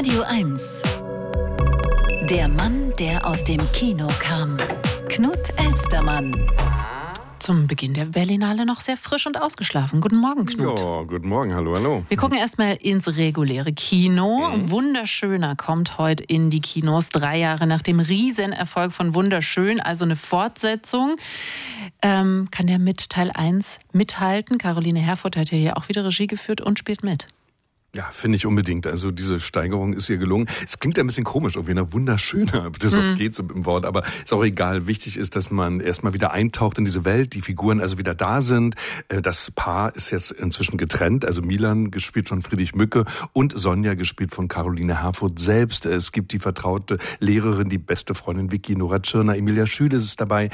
Radio 1. Der Mann, der aus dem Kino kam. Knut Elstermann. Zum Beginn der Berlinale noch sehr frisch und ausgeschlafen. Guten Morgen, Knut. Ja, guten Morgen, hallo. Wir gucken erstmal ins reguläre Kino. Wunderschöner kommt heute in die Kinos, 3 Jahre nach dem Riesenerfolg von Wunderschön, also eine Fortsetzung. Kann der mit Teil 1 mithalten? Caroline Herfurth hat ja hier auch wieder Regie geführt und spielt mit. Ja, finde ich unbedingt. Also diese Steigerung ist ihr gelungen. Es klingt ja ein bisschen komisch, irgendwie eine wunderschöner, das geht so im Wort, aber ist auch egal. Wichtig ist, dass man erstmal wieder eintaucht in diese Welt, die Figuren also wieder da sind. Das Paar ist jetzt inzwischen getrennt, also Milan, gespielt von Friedrich Mücke, und Sonja, gespielt von Caroline Herfurth selbst. Es gibt die vertraute Lehrerin, die beste Freundin Vicky, Nora Tschirner, Emilia Schüle ist dabei.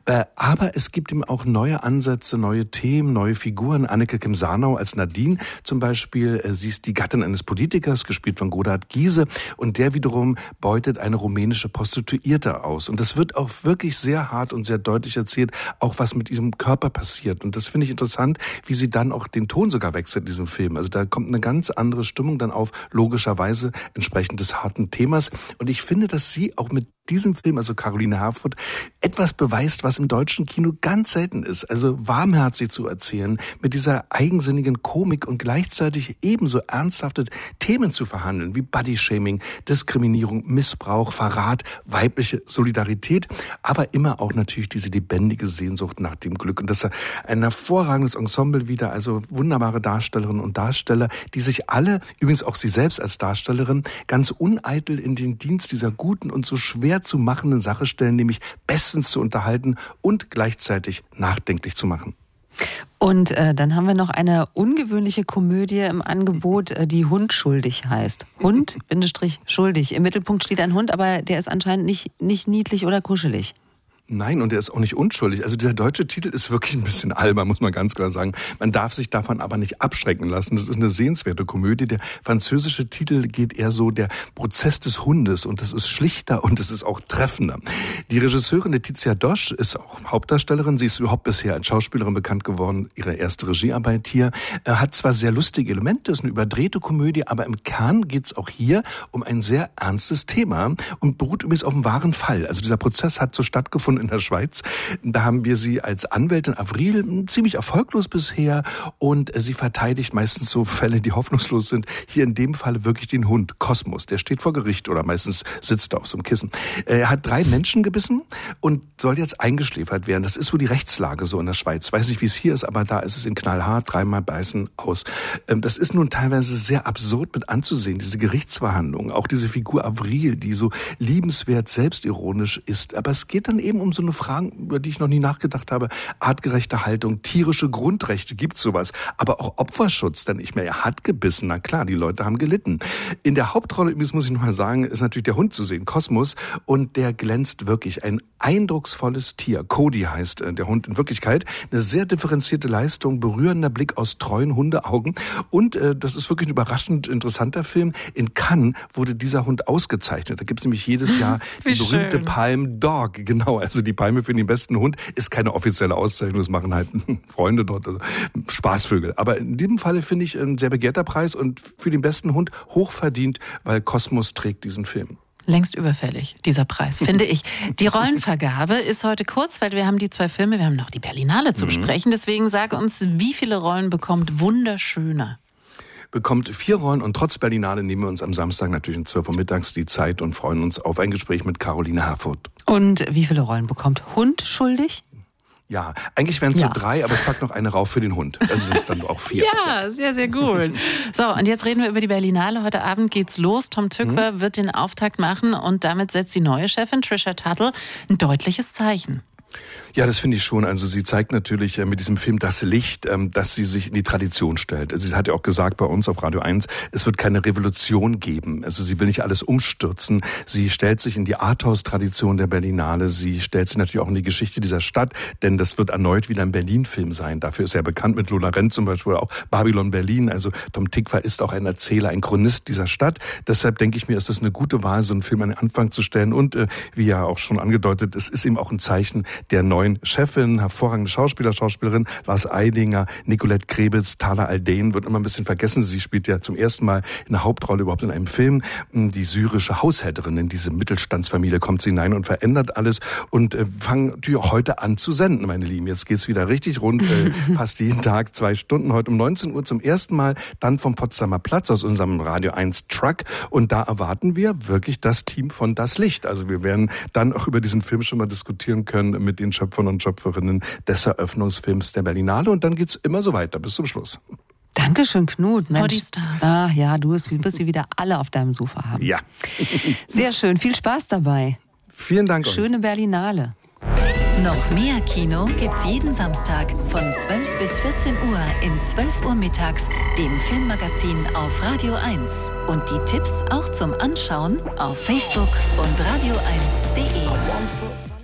Aber es gibt eben auch neue Ansätze, neue Themen, neue Figuren. Anneke Kim-Sarnau als Nadine zum Beispiel. Sie ist die Gattin eines Politikers, gespielt von Godard Giese, und der wiederum beutet eine rumänische Prostituierte aus. Und das wird auch wirklich sehr hart und sehr deutlich erzählt, auch was mit diesem Körper passiert. Und das finde ich interessant, wie sie dann auch den Ton sogar wechselt in diesem Film. Also da kommt eine ganz andere Stimmung dann auf, logischerweise entsprechend des harten Themas. Und ich finde, dass sie auch mit diesem Film, also Caroline Herfurth, etwas beweist, was im deutschen Kino ganz selten ist. Also warmherzig zu erzählen, mit dieser eigensinnigen Komik und gleichzeitig ebenso ernsthafte Themen zu verhandeln, wie Bodyshaming, Diskriminierung, Missbrauch, Verrat, weibliche Solidarität, aber immer auch natürlich diese lebendige Sehnsucht nach dem Glück. Und das ist ein hervorragendes Ensemble wieder, also wunderbare Darstellerinnen und Darsteller, die sich alle, übrigens auch sie selbst als Darstellerin, ganz uneitel in den Dienst dieser guten und so schwer zu machenden Sache stellen, nämlich bestens zu unterhalten und gleichzeitig nachdenklich zu machen. Und dann haben wir noch eine ungewöhnliche Komödie im Angebot, die Hund schuldig heißt. Hund, schuldig. Im Mittelpunkt steht ein Hund, aber der ist anscheinend nicht niedlich oder kuschelig. Nein, und er ist auch nicht unschuldig. Also der deutsche Titel ist wirklich ein bisschen albern, muss man ganz klar sagen. Man darf sich davon aber nicht abschrecken lassen. Das ist eine sehenswerte Komödie. Der französische Titel geht eher so der Prozess des Hundes, und das ist schlichter und das ist auch treffender. Die Regisseurin Letizia Dosch ist auch Hauptdarstellerin. Sie ist überhaupt bisher als Schauspielerin bekannt geworden. Ihre erste Regiearbeit hier hat zwar sehr lustige Elemente, ist eine überdrehte Komödie, aber im Kern geht es auch hier um ein sehr ernstes Thema und beruht übrigens auf einem wahren Fall. Also dieser Prozess hat so stattgefunden in der Schweiz. Da haben wir sie als Anwältin Avril, ziemlich erfolglos bisher, und sie verteidigt meistens so Fälle, die hoffnungslos sind. Hier in dem Fall wirklich den Hund, Kosmos. Der steht vor Gericht oder meistens sitzt er auf so einem Kissen. Er hat 3 Menschen gebissen und soll jetzt eingeschläfert werden. Das ist so die Rechtslage so in der Schweiz. Ich weiß nicht, wie es hier ist, aber da ist es in knallhart, 3-mal beißen, aus. Das ist nun teilweise sehr absurd mit anzusehen, diese Gerichtsverhandlungen. Auch diese Figur Avril, die so liebenswert selbstironisch ist. Aber es geht dann eben um so eine Frage, über die ich noch nie nachgedacht habe. Artgerechte Haltung, tierische Grundrechte, gibt's sowas. Aber auch Opferschutz, denn er hat gebissen. Na klar, die Leute haben gelitten. In der Hauptrolle, übrigens muss ich noch mal sagen, ist natürlich der Hund zu sehen, Kosmos. Und der glänzt wirklich. Ein eindrucksvolles Tier. Cody heißt der Hund in Wirklichkeit. Eine sehr differenzierte Leistung, berührender Blick aus treuen Hundeaugen. Und das ist wirklich ein überraschend interessanter Film. In Cannes wurde dieser Hund ausgezeichnet. Da gibt's nämlich jedes Jahr die berühmte Palme d'Or. Genau, also die Palme für den besten Hund ist keine offizielle Auszeichnung. Das machen halt Freunde dort, also Spaßvögel. Aber in diesem Falle finde ich ein sehr begehrter Preis und für den besten Hund hochverdient, weil Kosmos trägt diesen Film. Längst überfällig, dieser Preis, finde ich. Die Rollenvergabe ist heute kurz, weil wir haben die 2 Filme, wir haben noch die Berlinale zu besprechen. Deswegen sage uns, wie viele Rollen bekommt Wunderschöner? Bekommt 4 Rollen, und trotz Berlinale nehmen wir uns am Samstag natürlich um 12 Uhr mittags die Zeit und freuen uns auf ein Gespräch mit Caroline Herfurth. Und wie viele Rollen bekommt Hund schuldig? Ja, eigentlich wären es so 3, aber ich pack noch eine rauf für den Hund. Also sind es dann auch 4. Ja, sehr, sehr gut. So, und jetzt reden wir über die Berlinale. Heute Abend geht's los. Tom Tykwer wird den Auftakt machen, und damit setzt die neue Chefin Trisha Tuttle ein deutliches Zeichen. Ja, das finde ich schon. Also sie zeigt natürlich mit diesem Film das Licht, dass sie sich in die Tradition stellt. Also sie hat ja auch gesagt bei uns auf Radio 1, es wird keine Revolution geben. Also sie will nicht alles umstürzen. Sie stellt sich in die Arthouse-Tradition der Berlinale. Sie stellt sich natürlich auch in die Geschichte dieser Stadt, denn das wird erneut wieder ein Berlin-Film sein. Dafür ist er bekannt mit Lola Rent zum Beispiel, auch Babylon Berlin. Also Tom Tykwer ist auch ein Erzähler, ein Chronist dieser Stadt. Deshalb denke ich mir, ist das eine gute Wahl, so einen Film an den Anfang zu stellen. Und wie ja auch schon angedeutet, es ist eben auch ein Zeichen, der neuen Chefin. Hervorragende Schauspielerin, Lars Eidinger, Nicolette Krebitz, Tala Al-Dain wird immer ein bisschen vergessen. Sie spielt ja zum ersten Mal in der Hauptrolle überhaupt in einem Film. Die syrische Haushälterin in diese Mittelstandsfamilie kommt sie hinein und verändert alles und fangen natürlich auch heute an zu senden, meine Lieben. Jetzt geht's wieder richtig rund, fast jeden Tag 2 Stunden. Heute um 19 Uhr zum ersten Mal dann vom Potsdamer Platz aus unserem Radio 1 Truck. Und da erwarten wir wirklich das Team von Das Licht. Also wir werden dann auch über diesen Film schon mal diskutieren können mit den Schöpfern und Schöpferinnen des Eröffnungsfilms der Berlinale. Und dann geht's immer so weiter bis zum Schluss. Dankeschön, Knut. Mensch. Die Stars. Ach ja, du wirst sie wieder alle auf deinem Sofa haben. Ja. Sehr schön, viel Spaß dabei. Vielen Dank. Schöne Berlinale. Noch mehr Kino gibt's jeden Samstag von 12 bis 14 Uhr in 12 Uhr mittags, dem Filmmagazin auf Radio 1. Und die Tipps auch zum Anschauen auf Facebook und radio1.de.